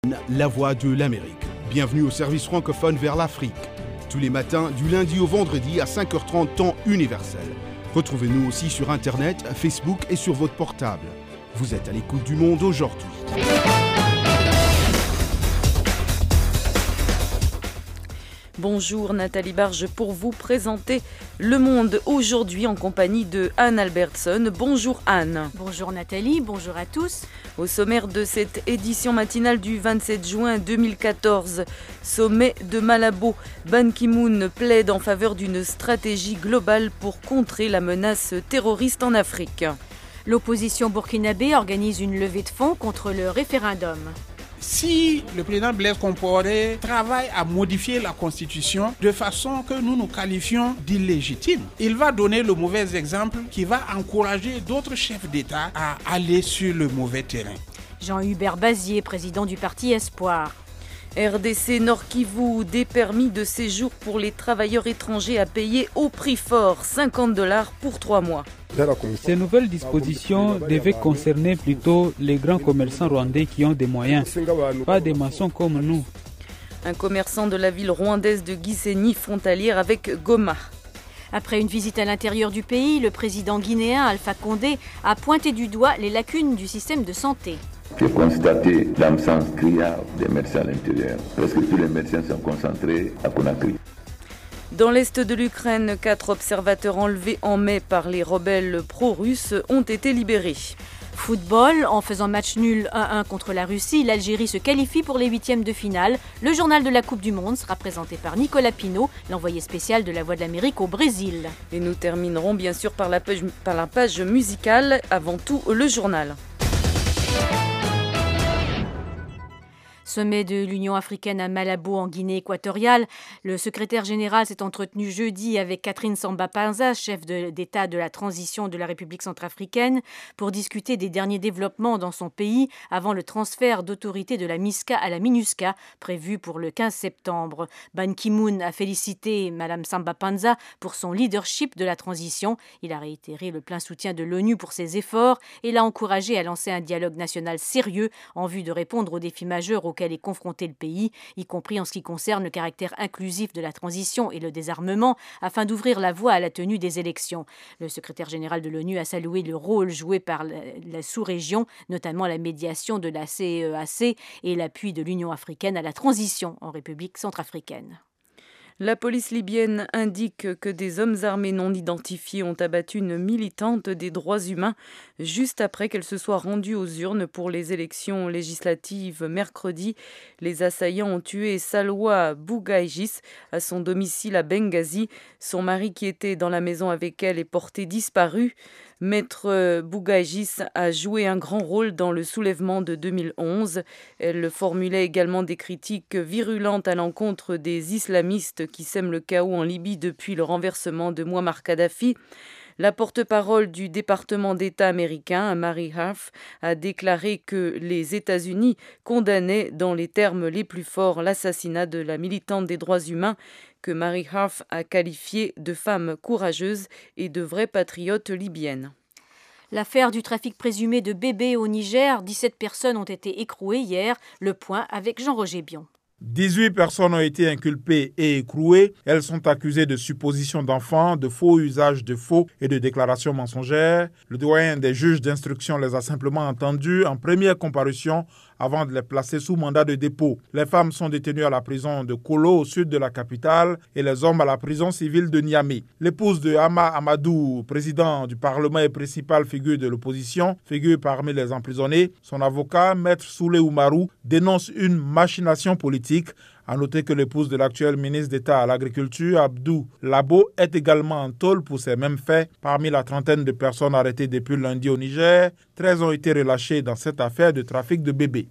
La voix de l'Amérique. Bienvenue au service francophone vers l'Afrique. Tous les matins, du lundi au vendredi à 5h30 temps universel. Retrouvez-nous aussi sur Internet, Facebook et sur votre portable. Vous êtes à l'écoute du Monde aujourd'hui. Bonjour Nathalie Barge pour vous présenter Le Monde aujourd'hui en compagnie de Anne Albertson. Bonjour Anne. Bonjour Nathalie, bonjour à tous. Au sommaire de cette édition matinale du 27 juin 2014, sommet de Malabo, Ban Ki-moon plaide en faveur d'une stratégie globale pour contrer la menace terroriste en Afrique. L'opposition burkinabé organise une levée de fonds contre le référendum. Si le président Blaise Compaoré travaille à modifier la Constitution de façon que nous nous qualifions d'illégitime, il va donner le mauvais exemple qui va encourager d'autres chefs d'État à aller sur le mauvais terrain. Jean-Hubert Bazier, président du parti Espoir. RDC Nord Kivu, des permis de séjour pour les travailleurs étrangers à payer au prix fort, $50 pour 3 mois. Ces nouvelles dispositions devaient concerner plutôt les grands commerçants rwandais qui ont des moyens, pas des maçons comme nous. Un commerçant de la ville rwandaise de Gisenyi, frontalière avec Goma. Après une visite à l'intérieur du pays, le président guinéen Alpha Condé a pointé du doigt les lacunes du système de santé. J'ai constaté l'absence criarde des médecins à l'intérieur. Presque tous les médecins sont concentrés à Conakry. Dans l'est de l'Ukraine, 4 observateurs enlevés en mai par les rebelles pro-russes ont été libérés. Football, en faisant match nul 1-1 contre la Russie, l'Algérie se qualifie pour les huitièmes de finale. Le journal de la Coupe du Monde sera présenté par Nicolas Pinault, l'envoyé spécial de La Voix de l'Amérique au Brésil. Et nous terminerons bien sûr par la page musicale, avant tout le journal. Sommet de l'Union africaine à Malabo en Guinée équatoriale. Le secrétaire général s'est entretenu jeudi avec Catherine Samba-Panza, chef d'État de la transition de la République centrafricaine, pour discuter des derniers développements dans son pays avant le transfert d'autorité de la MISCA à la MINUSCA, prévu pour le 15 septembre. Ban Ki-moon a félicité Mme Samba-Panza pour son leadership de la transition. Il a réitéré le plein soutien de l'ONU pour ses efforts et l'a encouragé à lancer un dialogue national sérieux en vue de répondre aux défis majeurs auquel est confronté le pays, y compris en ce qui concerne le caractère inclusif de la transition et le désarmement, afin d'ouvrir la voie à la tenue des élections. Le secrétaire général de l'ONU a salué le rôle joué par la sous-région, notamment la médiation de la CEAC et l'appui de l'Union africaine à la transition en République centrafricaine. La police libyenne indique que des hommes armés non identifiés ont abattu une militante des droits humains juste après qu'elle se soit rendue aux urnes pour les élections législatives mercredi. Les assaillants ont tué Salwa Bougaïgis à son domicile à Benghazi. Son mari qui était dans la maison avec elle est porté disparu. Maître Bougaïgis a joué un grand rôle dans le soulèvement de 2011. Elle formulait également des critiques virulentes à l'encontre des islamistes qui sèment le chaos en Libye depuis le renversement de Mouammar Kadhafi. La porte-parole du département d'État américain, Mary Harf, a déclaré que les États-Unis condamnaient dans les termes les plus forts l'assassinat de la militante des droits humains que Mary Harf a qualifiée de femme courageuse et de vraie patriote libyenne. L'affaire du trafic présumé de bébés au Niger, 17 personnes ont été écrouées hier. Le point avec Jean-Roger Bion. 18 personnes ont été inculpées et écrouées. Elles sont accusées de supposition d'enfants, de faux usage de faux et de déclarations mensongères. Le doyen des juges d'instruction les a simplement entendues en première comparution avant de les placer sous mandat de dépôt. Les femmes sont détenues à la prison de Kolo au sud de la capitale et les hommes à la prison civile de Niamey. L'épouse de Hama Amadou, président du Parlement et principale figure de l'opposition, figure parmi les emprisonnés. Son avocat, Maître Soulé Oumarou, dénonce une machination politique. À noter que l'épouse de l'actuel ministre d'État à l'Agriculture, Abdou Labo, est également en tôle pour ces mêmes faits. Parmi la trentaine de personnes arrêtées depuis lundi au Niger, 13 ont été relâchées dans cette affaire de trafic de bébés.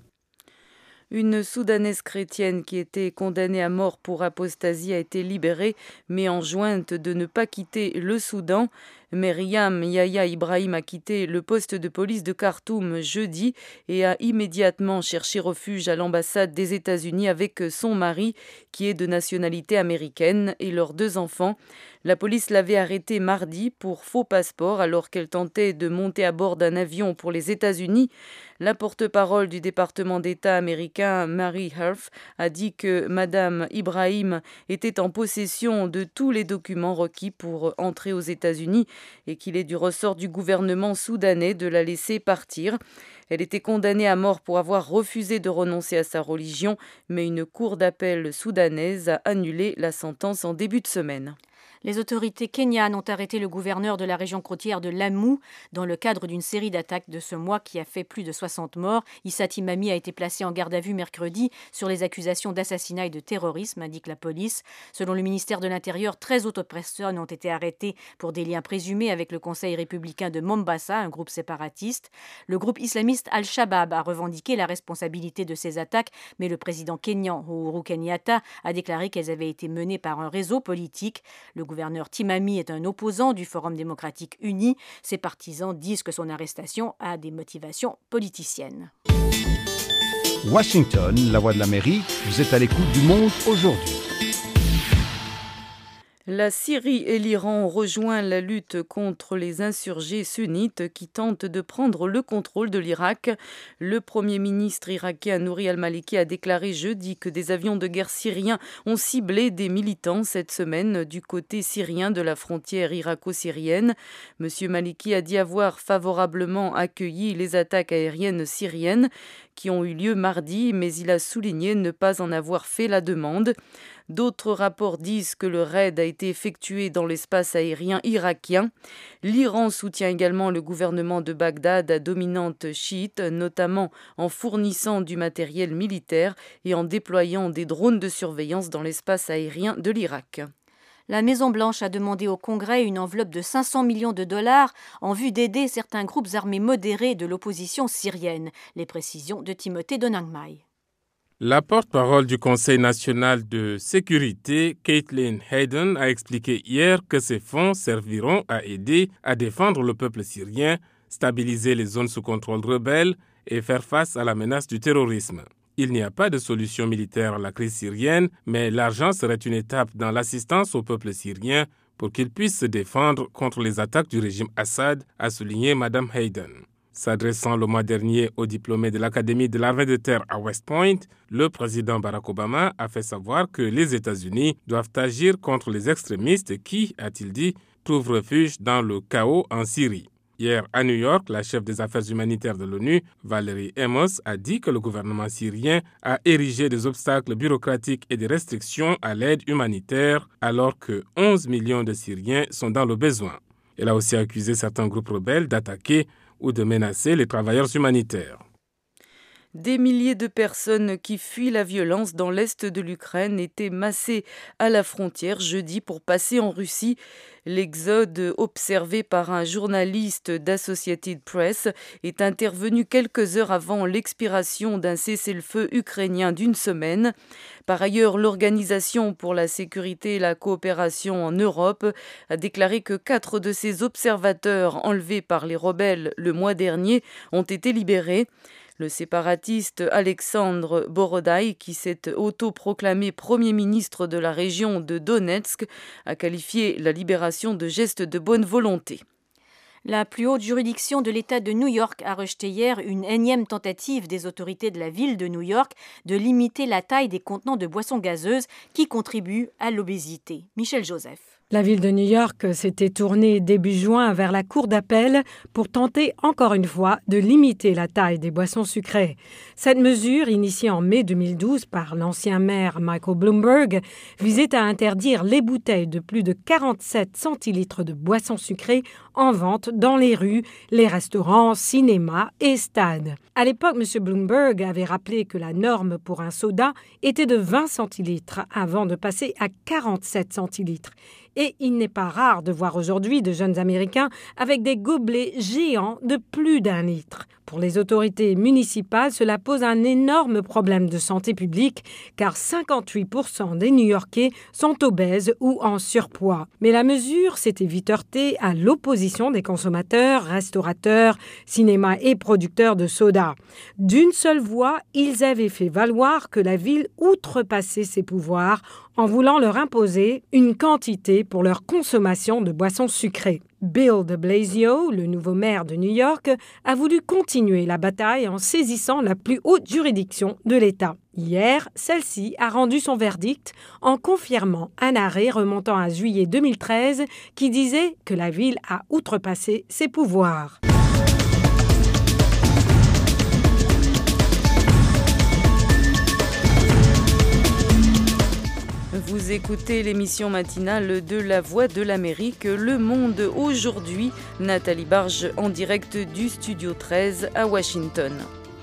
Une Soudanaise chrétienne qui était condamnée à mort pour apostasie a été libérée, mais enjointe de ne pas quitter le Soudan. Myriam Yahya Ibrahim a quitté le poste de police de Khartoum jeudi et a immédiatement cherché refuge à l'ambassade des États-Unis avec son mari, qui est de nationalité américaine, et leurs 2 enfants. La police l'avait arrêtée mardi pour faux passeport alors qu'elle tentait de monter à bord d'un avion pour les États-Unis. La porte-parole du département d'État américain, Mary Harf, a dit que Madame Ibrahim était en possession de tous les documents requis pour entrer aux États-Unis et qu'il est du ressort du gouvernement soudanais de la laisser partir. Elle était condamnée à mort pour avoir refusé de renoncer à sa religion, mais une cour d'appel soudanaise a annulé la sentence en début de semaine. Les autorités kenyanes ont arrêté le gouverneur de la région côtière de Lamu dans le cadre d'une série d'attaques de ce mois qui a fait plus de 60 morts. Issa Timami a été placé en garde à vue mercredi sur les accusations d'assassinat et de terrorisme, indique la police. Selon le ministère de l'Intérieur, 13 autres personnes ont été arrêtées pour des liens présumés avec le Conseil républicain de Mombasa, un groupe séparatiste. Le groupe islamiste Al-Shabaab a revendiqué la responsabilité de ces attaques, mais le président kényan Uhuru Kenyatta a déclaré qu'elles avaient été menées par un réseau politique. Le gouverneur Timami est un opposant du Forum démocratique uni. Ses partisans disent que son arrestation a des motivations politiciennes. Washington, la voix de l'Amérique, vous êtes à l'écoute du Monde aujourd'hui. La Syrie et l'Iran ont rejoint la lutte contre les insurgés sunnites qui tentent de prendre le contrôle de l'Irak. Le Premier ministre irakien Nouri al-Maliki a déclaré jeudi que des avions de guerre syriens ont ciblé des militants cette semaine du côté syrien de la frontière irako-syrienne. Monsieur Maliki a dit avoir favorablement accueilli les attaques aériennes syriennes qui ont eu lieu mardi, mais il a souligné ne pas en avoir fait la demande. D'autres rapports disent que le raid a été effectué dans l'espace aérien irakien. L'Iran soutient également le gouvernement de Bagdad à dominante chiite, notamment en fournissant du matériel militaire et en déployant des drones de surveillance dans l'espace aérien de l'Irak. La Maison-Blanche a demandé au Congrès une enveloppe de 500 millions de dollars en vue d'aider certains groupes armés modérés de l'opposition syrienne. Les précisions de Timothée Donangmai. La porte-parole du Conseil national de sécurité, Caitlin Hayden, a expliqué hier que ces fonds serviront à aider à défendre le peuple syrien, stabiliser les zones sous contrôle rebelle et faire face à la menace du terrorisme. Il n'y a pas de solution militaire à la crise syrienne, mais l'argent serait une étape dans l'assistance au peuple syrien pour qu'il puisse se défendre contre les attaques du régime Assad, a souligné Mme Hayden. S'adressant le mois dernier aux diplômés de l'Académie de l'armée de terre à West Point, le président Barack Obama a fait savoir que les États-Unis doivent agir contre les extrémistes qui, a-t-il dit, trouvent refuge dans le chaos en Syrie. Hier, à New York, la chef des affaires humanitaires de l'ONU, Valerie Amos, a dit que le gouvernement syrien a érigé des obstacles bureaucratiques et des restrictions à l'aide humanitaire, alors que 11 millions de Syriens sont dans le besoin. Elle a aussi accusé certains groupes rebelles d'attaquer ou de menacer les travailleurs humanitaires. Des milliers de personnes qui fuient la violence dans l'est de l'Ukraine étaient massées à la frontière jeudi pour passer en Russie. L'exode observé par un journaliste d'Associated Press est intervenu quelques heures avant l'expiration d'un cessez-le-feu ukrainien d'une semaine. Par ailleurs, l'Organisation pour la sécurité et la coopération en Europe a déclaré que 4 de ses observateurs enlevés par les rebelles le mois dernier ont été libérés. Le séparatiste Alexandre Borodai, qui s'est autoproclamé Premier ministre de la région de Donetsk, a qualifié la libération de geste de bonne volonté. La plus haute juridiction de l'État de New York a rejeté hier une énième tentative des autorités de la ville de New York de limiter la taille des contenants de boissons gazeuses qui contribuent à l'obésité. Michel Joseph. La ville de New York s'était tournée début juin vers la cour d'appel pour tenter encore une fois de limiter la taille des boissons sucrées. Cette mesure, initiée en mai 2012 par l'ancien maire Michael Bloomberg, visait à interdire les bouteilles de plus de 47 centilitres de boissons sucrées en vente dans les rues, les restaurants, cinémas et stades. À l'époque, M. Bloomberg avait rappelé que la norme pour un soda était de 20 centilitres avant de passer à 47 centilitres. et il n'est pas rare de voir aujourd'hui de jeunes Américains avec des gobelets géants de plus d'1 litre. Pour les autorités municipales, cela pose un énorme problème de santé publique car 58% des New-Yorkais sont obèses ou en surpoids. Mais la mesure s'était vite heurtée à l'opposition des consommateurs, restaurateurs, cinémas et producteurs de soda. D'une seule voix, ils avaient fait valoir que la ville outrepassait ses pouvoirs en voulant leur imposer une quantité pour leur consommation de boissons sucrées. Bill de Blasio, le nouveau maire de New York, a voulu continuer la bataille en saisissant la plus haute juridiction de l'État. Hier, celle-ci a rendu son verdict en confirmant un arrêt remontant à juillet 2013 qui disait que la ville a outrepassé ses pouvoirs. Vous écoutez l'émission matinale de La Voix de l'Amérique, Le Monde aujourd'hui. Nathalie Barge en direct du Studio 13 à Washington.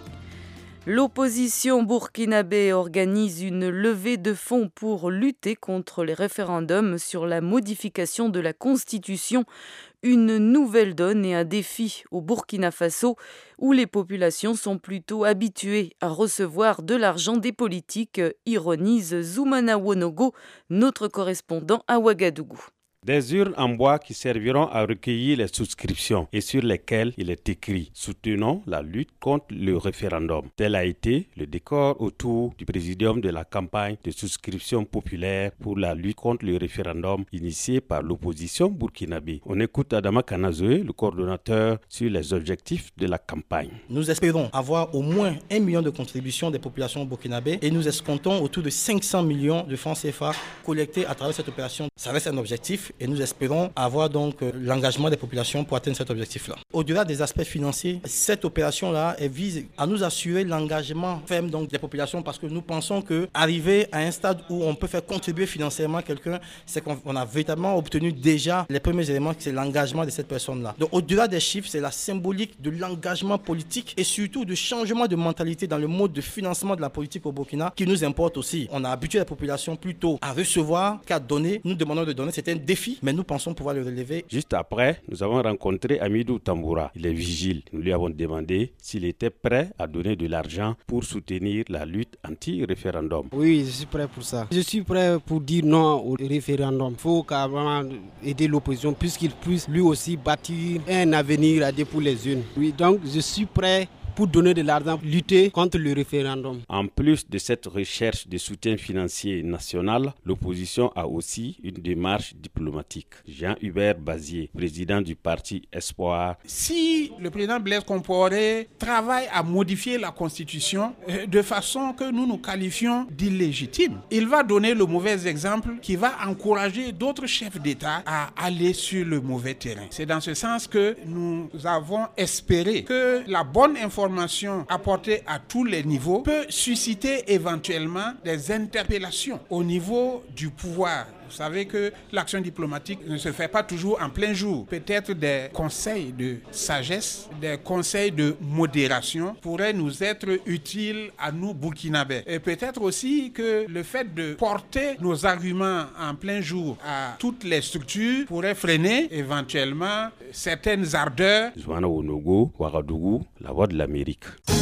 L'opposition burkinabé organise une levée de fonds pour lutter contre les référendums sur la modification de la Constitution. Une nouvelle donne et un défi au Burkina Faso, où les populations sont plutôt habituées à recevoir de l'argent des politiques, ironise Zoumana Wonogo, notre correspondant à Ouagadougou. Des urnes en bois qui serviront à recueillir les souscriptions et sur lesquelles il est écrit « Soutenons la lutte contre le référendum ». Tel a été le décor autour du présidium de la campagne de souscription populaire pour la lutte contre le référendum initiée par l'opposition burkinabé. On écoute Adama Kanazoe, le coordonnateur, sur les objectifs de la campagne. Nous espérons avoir au moins 1 million de contributions des populations burkinabées et nous escomptons autour de 500 millions de francs CFA collectés à travers cette opération. Ça reste un objectif. Et nous espérons avoir donc l'engagement des populations pour atteindre cet objectif-là. Au-delà des aspects financiers, cette opération-là vise à nous assurer l'engagement ferme donc des populations parce que nous pensons qu'arriver à un stade où on peut faire contribuer financièrement quelqu'un, c'est qu'on a véritablement obtenu déjà les premiers éléments, c'est l'engagement de cette personne-là. Donc au-delà des chiffres, c'est la symbolique de l'engagement politique et surtout du changement de mentalité dans le mode de financement de la politique au Burkina qui nous importe aussi. On a habitué la population plutôt à recevoir qu'à donner. Nous demandons de donner, c'est un défi. Mais nous pensons pouvoir le relever. Juste après, nous avons rencontré Amidou Tamboura. Il est vigile. Nous lui avons demandé s'il était prêt à donner de l'argent pour soutenir la lutte anti-référendum. Oui, je suis prêt pour ça. Je suis prêt pour dire non au référendum. Il faut carrément aider l'opposition puisqu'il puisse lui aussi bâtir un avenir à pour les urnes. Oui, donc je suis prêt pour donner de l'argent, lutter contre le référendum. En plus de cette recherche de soutien financier national, l'opposition a aussi une démarche diplomatique. Jean-Hubert Bazier, président du parti Espoir. Si le président Blaise Compaoré travaille à modifier la Constitution de façon que nous nous qualifions d'illégitime, il va donner le mauvais exemple qui va encourager d'autres chefs d'État à aller sur le mauvais terrain. C'est dans ce sens que nous avons espéré que la bonne information apportée à tous les niveaux peut susciter éventuellement des interpellations au niveau du pouvoir. Vous savez que l'action diplomatique ne se fait pas toujours en plein jour. Peut-être des conseils de sagesse, des conseils de modération pourraient nous être utiles à nous burkinabés. Et peut-être aussi que le fait de porter nos arguments en plein jour à toutes les structures pourrait freiner éventuellement certaines ardeurs. Zoumana Wonogo, Ouagadougou, La Voix de l'Amérique.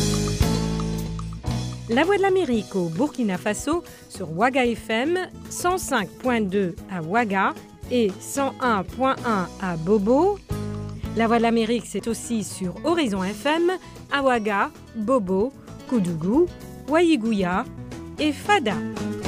La Voix de l'Amérique au Burkina Faso sur Ouaga FM, 105.2 à Ouaga et 101.1 à Bobo. La Voix de l'Amérique, c'est aussi sur Horizon FM à Ouaga, Bobo, Koudougou, Waïgouya et Fada.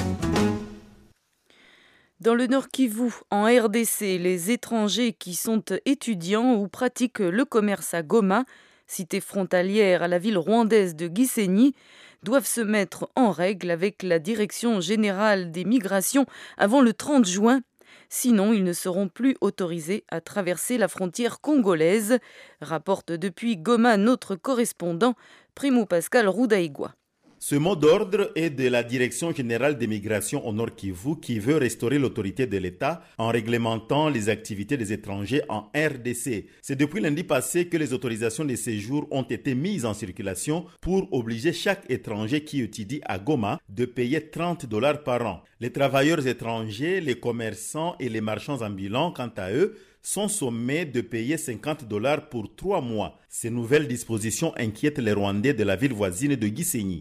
Dans le Nord Kivu, en RDC, les étrangers qui sont étudiants ou pratiquent le commerce à Goma, cité frontalière à la ville rwandaise de Gisenyi, doivent se mettre en règle avec la Direction générale des migrations avant le 30 juin. Sinon, ils ne seront plus autorisés à traverser la frontière congolaise, rapporte depuis Goma notre correspondant Primo Pascal Roudaïgua. Ce mot d'ordre est de la Direction générale des migrations au Nord Kivu qui veut restaurer l'autorité de l'État en réglementant les activités des étrangers en RDC. C'est depuis lundi passé que les autorisations de séjour ont été mises en circulation pour obliger chaque étranger qui étudie à Goma de payer $30 par an. Les travailleurs étrangers, les commerçants et les marchands ambulants, quant à eux, sont sommés de payer $50 pour 3 mois. Ces nouvelles dispositions inquiètent les Rwandais de la ville voisine de Gisenyi.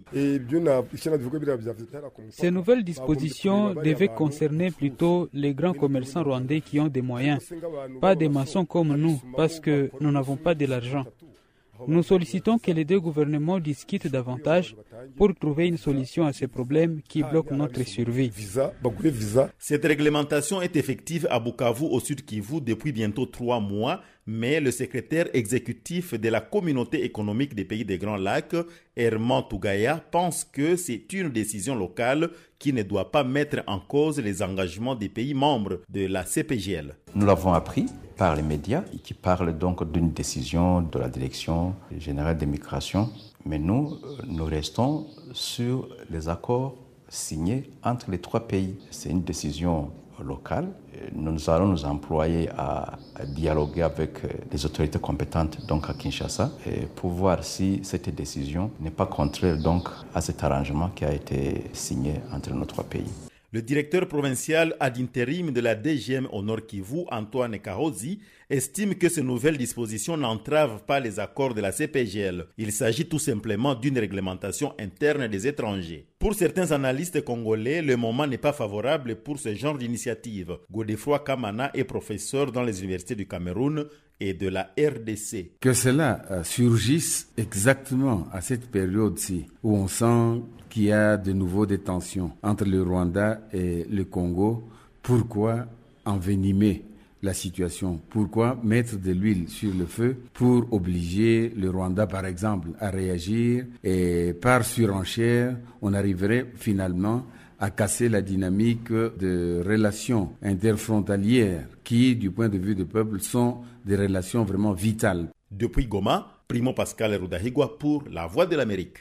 Ces nouvelles dispositions devaient concerner plutôt les grands commerçants rwandais qui ont des moyens, pas des maçons comme nous, parce que nous n'avons pas de l'argent. Nous sollicitons que les deux gouvernements discutent davantage pour trouver une solution à ces problèmes qui bloquent notre survie. Cette réglementation est effective à Bukavu, au Sud Kivu, depuis bientôt 3 mois, mais le secrétaire exécutif de la communauté économique des pays des Grands Lacs, Herman Tougaya, pense que c'est une décision locale qui ne doit pas mettre en cause les engagements des pays membres de la CPGL. Nous l'avons appris par les médias qui parlent donc d'une décision de la Direction générale des migrations. Mais nous restons sur les accords signés entre les 3 pays. C'est une décision locale. Nous allons nous employer à dialoguer avec les autorités compétentes donc à Kinshasa pour voir si cette décision n'est pas contraire donc à cet arrangement qui a été signé entre nos 3 pays. Le directeur provincial ad interim de la DGM au Nord Kivu, Antoine Kahozi, estime que ces nouvelles dispositions n'entravent pas les accords de la CPGL. Il s'agit tout simplement d'une réglementation interne des étrangers. Pour certains analystes congolais, le moment n'est pas favorable pour ce genre d'initiative. Godefroy Kamana est professeur dans les universités du Cameroun et de la RDC. Que cela surgisse exactement à cette période-ci, où on sent qu'il y a de nouveau des tensions entre le Rwanda et le Congo, pourquoi envenimer la situation? Pourquoi mettre de l'huile sur le feu pour obliger le Rwanda, par exemple, à réagir? Et par surenchère, on arriverait finalement à casser la dynamique de relations interfrontalières qui, du point de vue du peuple, sont des relations vraiment vitales. Depuis Goma, Primo Pascal Rudahigwa pour La Voix de l'Amérique.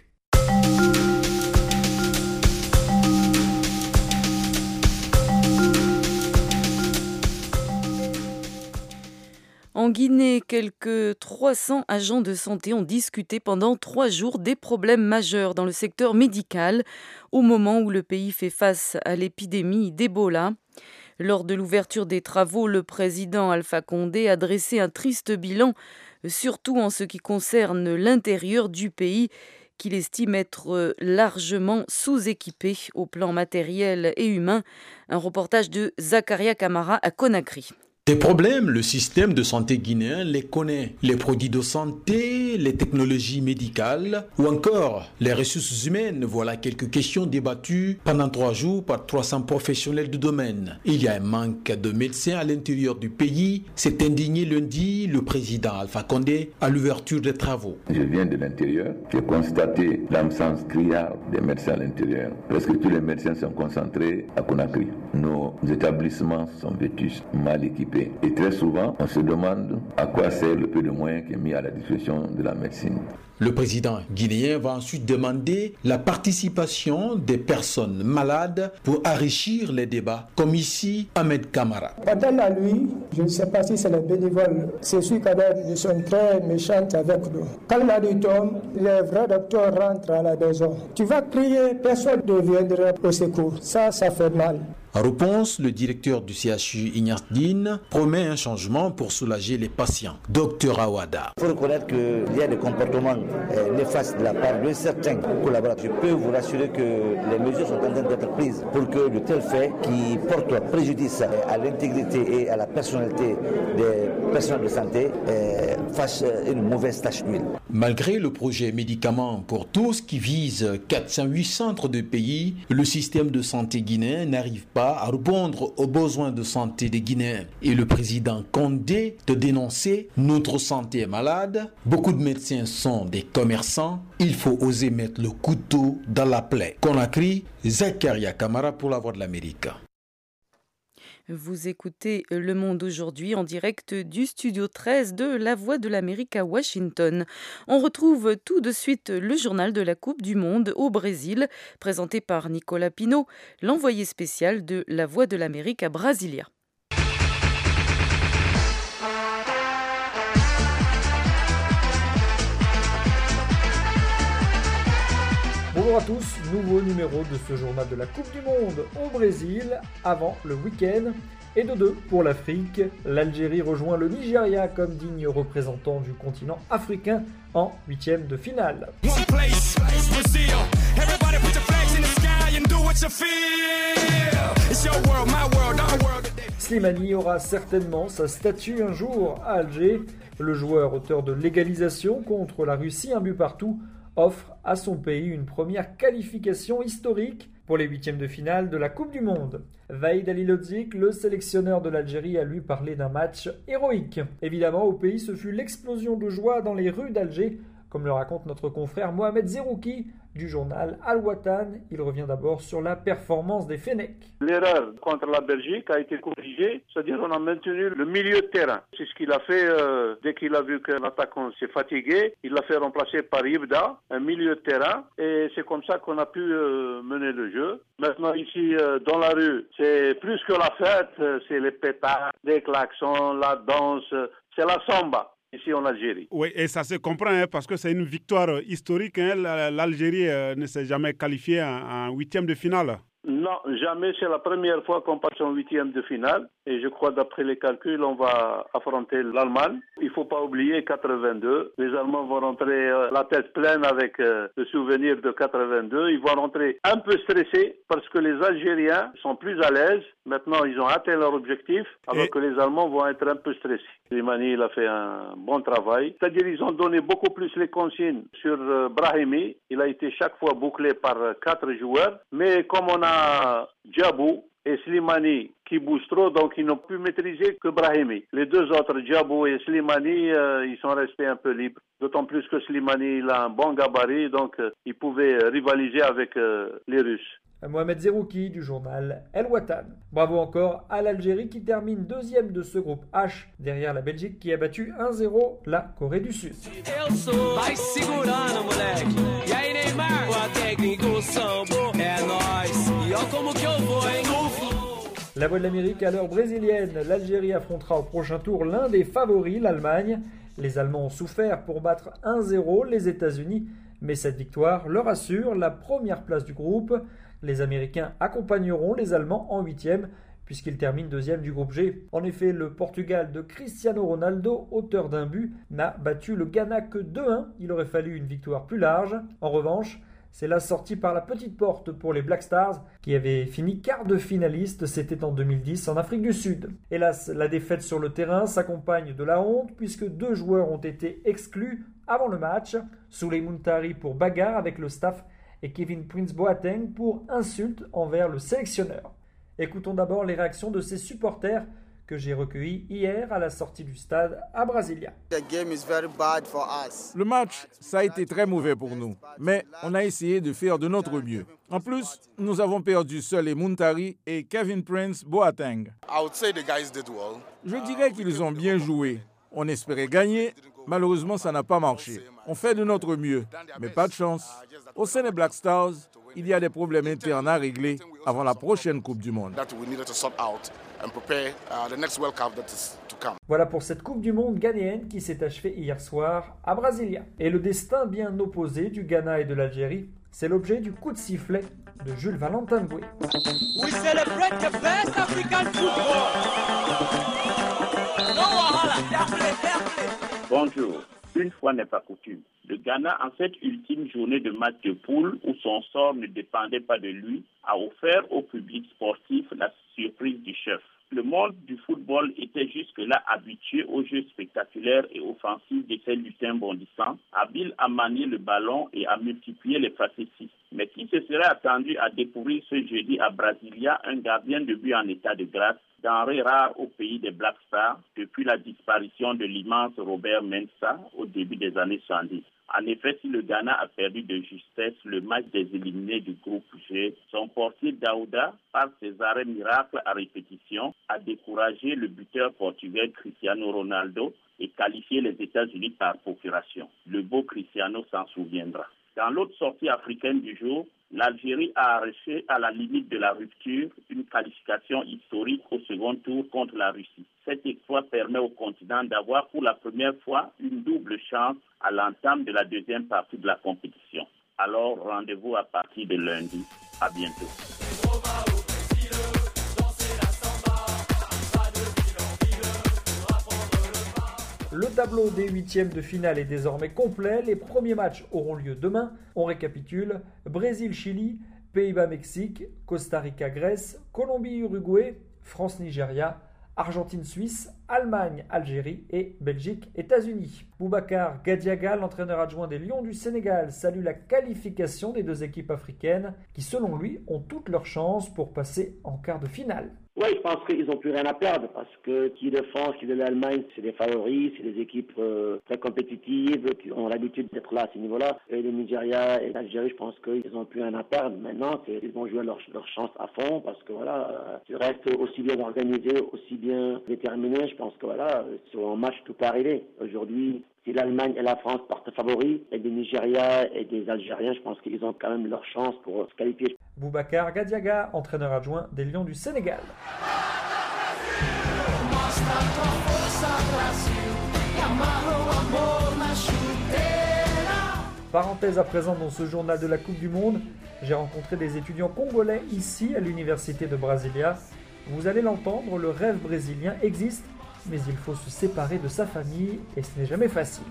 En Guinée, quelques 300 agents de santé ont discuté pendant 3 jours des problèmes majeurs dans le secteur médical au moment où le pays fait face à l'épidémie d'Ebola. Lors de l'ouverture des travaux, le président Alpha Condé a dressé un triste bilan, surtout en ce qui concerne l'intérieur du pays, qu'il estime être largement sous-équipé au plan matériel et humain. Un reportage de Zakaria Kamara à Conakry. Des problèmes, le système de santé guinéen les connaît. Les produits de santé, les technologies médicales ou encore les ressources humaines. Voilà quelques questions débattues pendant 3 jours par 300 professionnels du domaine. Il y a un manque de médecins à l'intérieur du pays. C'est indigné lundi le président Alpha Condé à l'ouverture des travaux. Je viens de l'intérieur. J'ai constaté l'absence criarde des médecins à l'intérieur. Presque tous les médecins sont concentrés à Conakry. Nos établissements sont vétustes, mal équipés. Et très souvent, on se demande à quoi sert le peu de moyens qui est mis à la disposition de la médecine. Le président guinéen va ensuite demander la participation des personnes malades pour enrichir les débats, comme ici Ahmed Kamara. Pendant la nuit, je ne sais pas si c'est les bénévoles, c'est ceux qui sont très méchants avec nous. Quand la nuit tombe, les vrais docteurs rentrent à la maison. Tu vas crier, personne ne viendra au secours. Ça fait mal. En réponse, le directeur du CHU Ignace Dine promet un changement pour soulager les patients. Docteur Awada. Il faut reconnaître qu'il y a des comportements néfastes de la part de certains collaborateurs. Je peux vous rassurer que les mesures sont en train d'être prises pour que de tels faits qui portent préjudice à l'intégrité et à la personnalité des personnels de santé fassent une mauvaise tache d'huile. Malgré le projet médicaments pour tous qui vise 408 centres de pays, le système de santé guinéen n'arrive pas à répondre aux besoins de santé des Guinéens. Et le président Condé de dénoncer « Notre santé est malade, beaucoup de médecins sont des commerçants, il faut oser mettre le couteau dans la plaie ». Conakry, Zakaria Kamara pour La Voix de l'Amérique. Vous écoutez Le Monde aujourd'hui en direct du studio 13 de La Voix de l'Amérique à Washington. On retrouve tout de suite le journal de la Coupe du Monde au Brésil, présenté par Nicolas Pinault, l'envoyé spécial de La Voix de l'Amérique à Brasilia. Bonjour à tous, nouveau numéro de ce journal de la Coupe du Monde au Brésil avant le week-end. Et de 2 pour l'Afrique, l'Algérie rejoint le Nigeria comme digne représentant du continent africain en 8e de finale. Slimani aura certainement sa statue un jour à Alger. Le joueur auteur de l'égalisation contre la Russie, 1 but partout, offre à son pays une première qualification historique pour les 8e de finale de la Coupe du Monde. Vahid Halilhodžić, le sélectionneur de l'Algérie, a lui parlé d'un match héroïque. Évidemment, au pays, ce fut l'explosion de joie dans les rues d'Alger, comme le raconte notre confrère Mohamed Zerouki du journal Al-Watan. Il revient d'abord sur la performance des Fennecs. L'erreur contre la Belgique a été corrigée, c'est-à-dire on a maintenu le milieu de terrain. C'est ce qu'il a fait dès qu'il a vu que l'attaquant s'est fatigué. Il l'a fait remplacer par Ibda, un milieu de terrain, et c'est comme ça qu'on a pu mener le jeu. Maintenant ici dans la rue, c'est plus que la fête, c'est les pétards, les klaxons, la danse, c'est la samba. Ici en Algérie. Oui, et ça se comprend parce que c'est une victoire historique. L'Algérie ne s'est jamais qualifiée en 8e de finale. Non, jamais. C'est la première fois qu'on passe en 8e de finale. Et je crois, d'après les calculs, on va affronter l'Allemagne. Il ne faut pas oublier 82. Les Allemands vont rentrer la tête pleine avec le souvenir de 82. Ils vont rentrer un peu stressés parce que les Algériens sont plus à l'aise. Maintenant, ils ont atteint leur objectif, alors que les Allemands vont être un peu stressés. Slimani, il a fait un bon travail. C'est-à-dire, ils ont donné beaucoup plus les consignes sur Brahimi. Il a été chaque fois bouclé par 4 joueurs. Mais comme on a Djabou et Slimani qui bougent trop, donc ils n'ont pu maîtriser que Brahimi. Les 2 autres, Djabou et Slimani, ils sont restés un peu libres. D'autant plus que Slimani, il a un bon gabarit, donc il pouvait rivaliser avec les Russes. Mohamed Zerouki du journal El Watan. Bravo encore à l'Algérie qui termine 2e de ce groupe H, derrière la Belgique qui a battu 1-0 la Corée du Sud. La Voix de l'Amérique à l'heure brésilienne. L'Algérie affrontera au prochain tour l'un des favoris, l'Allemagne. Les Allemands ont souffert pour battre 1-0 les États-Unis, mais cette victoire leur assure la première place du groupe. Les Américains accompagneront les Allemands en 8e, puisqu'ils terminent 2e du groupe G. En effet, le Portugal de Cristiano Ronaldo, auteur d'un but, n'a battu le Ghana que 2-1. Il aurait fallu une victoire plus large. En revanche, c'est la sortie par la petite porte pour les Black Stars, qui avaient fini quart de finaliste, c'était en 2010 en Afrique du Sud. Hélas, la défaite sur le terrain s'accompagne de la honte, puisque 2 joueurs ont été exclus avant le match. Souley Muntari pour bagarre avec le staff et Kevin Prince Boateng pour insulte envers le sélectionneur. Écoutons d'abord les réactions de ses supporters que j'ai recueillis hier à la sortie du stade à Brasilia. Le match, ça a été très mauvais pour nous, mais on a essayé de faire de notre mieux. En plus, nous avons perdu Souley Muntari et Kevin Prince Boateng. Je dirais qu'ils ont bien joué. On espérait gagner. Malheureusement, ça n'a pas marché. On fait de notre mieux, mais pas de chance. Au sein des Black Stars, il y a des problèmes internes à régler avant la prochaine Coupe du Monde. Voilà pour cette Coupe du Monde ghanéenne qui s'est achevée hier soir à Brasilia. Et le destin bien opposé du Ghana et de l'Algérie, c'est l'objet du coup de sifflet de Jules Valentin Boué. We celebrate the best African football. Bonjour. Une fois n'est pas coutume. Le Ghana, en cette ultime journée de match de poule où son sort ne dépendait pas de lui, a offert au public sportif la surprise du chef. Le monde du football était jusque-là habitué aux jeux spectaculaires et offensifs de ces lutins bondissants, habiles à manier le ballon et à multiplier les facéties. Mais qui se serait attendu à découvrir ce jeudi à Brasilia un gardien de but en état de grâce, denrée rare au pays des Black Stars depuis la disparition de l'immense Robert Mensah au début des années 70. En effet, si le Ghana a perdu de justesse le match des éliminés du groupe G, son portier Daouda, par ses arrêts miracles à répétition, a découragé le buteur portugais Cristiano Ronaldo et qualifié les États-Unis par procuration. Le beau Cristiano s'en souviendra. Dans l'autre sortie africaine du jour, l'Algérie a arraché à la limite de la rupture une qualification historique au second tour contre la Russie. Cet exploit permet au continent d'avoir pour la première fois une double chance à l'entame de la deuxième partie de la compétition. Alors rendez-vous à partir de lundi. À bientôt. Le tableau des huitièmes de finale est désormais complet. Les premiers matchs auront lieu demain. On récapitule: Brésil-Chili, Pays-Bas-Mexique, Costa Rica-Grèce, Colombie-Uruguay, France-Nigeria, Argentine-Suisse, Allemagne-Algérie et Belgique-États-Unis. Boubacar Gadiaga, l'entraîneur adjoint des Lions du Sénégal, salue la qualification des deux équipes africaines qui, selon lui, ont toutes leurs chances pour passer en quart de finale. Oui, je pense qu'ils n'ont plus rien à perdre parce que qui de France, qui de l'Allemagne, c'est des favoris, c'est des équipes très compétitives qui ont l'habitude d'être là à ce niveau-là. Et le Nigeria et l'Algérie, je pense qu'ils n'ont plus rien à perdre. Maintenant, ils vont jouer leur chance à fond parce que voilà, ils restent aussi bien organisés, aussi bien déterminés. Je pense que voilà, sur un match, tout peut arriver. Aujourd'hui, si l'Allemagne et la France partent favoris, et des Nigeria et des Algériens, je pense qu'ils ont quand même leur chance pour se qualifier. Boubacar Gadiaga, entraîneur adjoint des Lions du Sénégal. Parenthèse à présent dans ce journal de la Coupe du Monde, j'ai rencontré des étudiants congolais ici à l'université de Brasilia. Vous allez l'entendre, le rêve brésilien existe, mais il faut se séparer de sa famille et ce n'est jamais facile.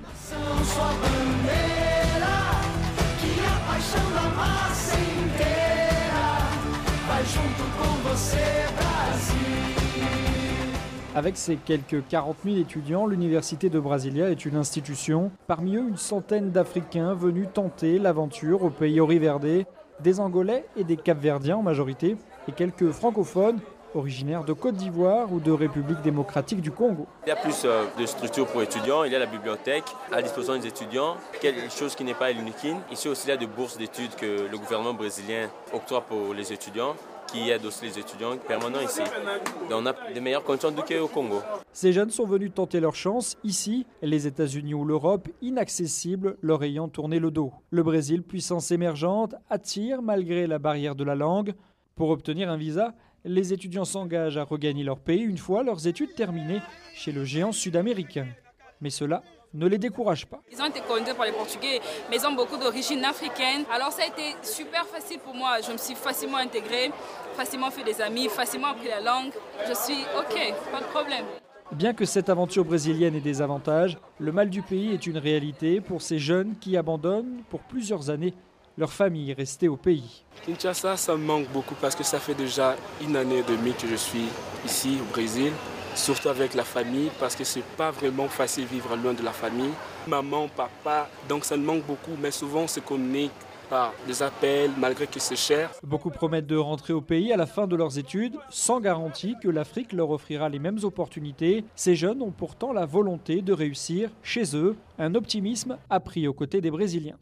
Avec ses quelques 40 000 étudiants, l'université de Brasilia est une institution. Parmi eux, une centaine d'Africains venus tenter l'aventure au pays Oriverde, des Angolais et des Cap-Verdiens en majorité, et quelques francophones originaires de Côte d'Ivoire ou de République démocratique du Congo. Il y a plus de structures pour étudiants. Il y a la bibliothèque à disposition des étudiants, quelque chose qui n'est pas à l'UNIKIN. Ici aussi, il y a des bourses d'études que le gouvernement brésilien octroie pour les étudiants, qui aident aussi les étudiants permanents ici. Donc on a des meilleures conditions qu'au Congo. Ces jeunes sont venus tenter leur chance ici, les États-Unis ou l'Europe, inaccessibles, leur ayant tourné le dos. Le Brésil, puissance émergente, attire malgré la barrière de la langue. Pour obtenir un visa, les étudiants s'engagent à regagner leur pays une fois leurs études terminées chez le géant sud-américain. Mais cela ne les décourage pas. Ils ont été colonisés par les Portugais, mais ils ont beaucoup d'origine africaine. Alors ça a été super facile pour moi. Je me suis facilement intégrée, facilement fait des amis, facilement appris la langue. Je suis OK, pas de problème. Bien que cette aventure brésilienne ait des avantages, le mal du pays est une réalité pour ces jeunes qui abandonnent pour plusieurs années leur famille est restée au pays. Kinshasa, ça me manque beaucoup parce que ça fait déjà une année et demie que je suis ici au Brésil, surtout avec la famille parce que c'est pas vraiment facile de vivre loin de la famille. Maman, papa, donc ça me manque beaucoup, mais souvent on se communique par des appels malgré que c'est cher. Beaucoup promettent de rentrer au pays à la fin de leurs études sans garantie que l'Afrique leur offrira les mêmes opportunités. Ces jeunes ont pourtant la volonté de réussir chez eux, un optimisme appris aux côtés des Brésiliens.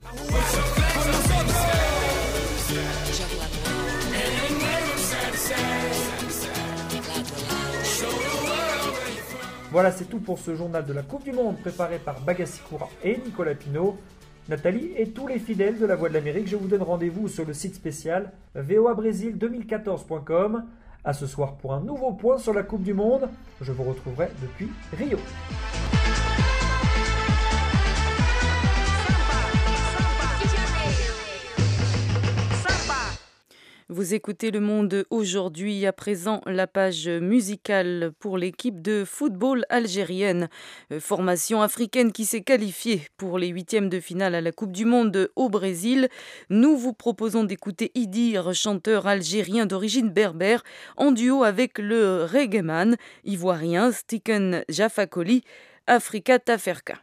Voilà, c'est tout pour ce journal de la Coupe du Monde préparé par Bagassi Koura et Nicolas Pinault. Nathalie et tous les fidèles de la Voix de l'Amérique, je vous donne rendez-vous sur le site spécial voabrésil2014.com. À ce soir pour un nouveau point sur la Coupe du Monde. Je vous retrouverai depuis Rio. Vous écoutez Le Monde aujourd'hui, à présent la page musicale pour l'équipe de football algérienne. Formation africaine qui s'est qualifiée pour les huitièmes de finale à la Coupe du Monde au Brésil. Nous vous proposons d'écouter Idir, chanteur algérien d'origine berbère, en duo avec le reggaeman ivoirien Stiken Jafakoli, Africa Taferka.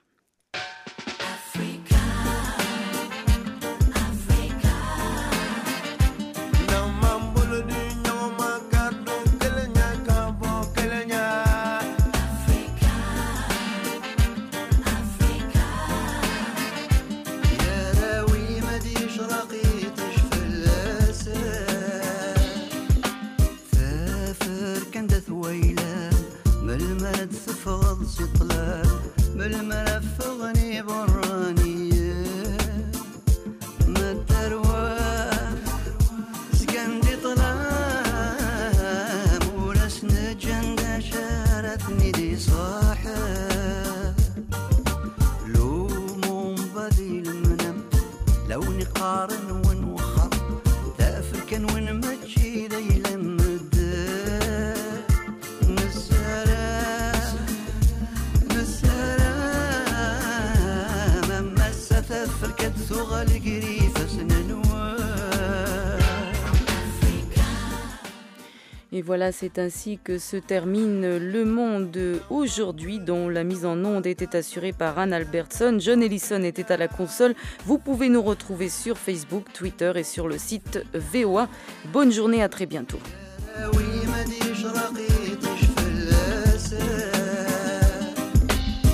Et voilà, c'est ainsi que se termine Le Monde aujourd'hui, dont la mise en onde était assurée par Anne Albertson. John Ellison était à la console. Vous pouvez nous retrouver sur Facebook, Twitter et sur le site VOA. Bonne journée, à très bientôt.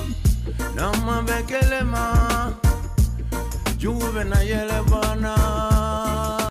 Juvenile Bana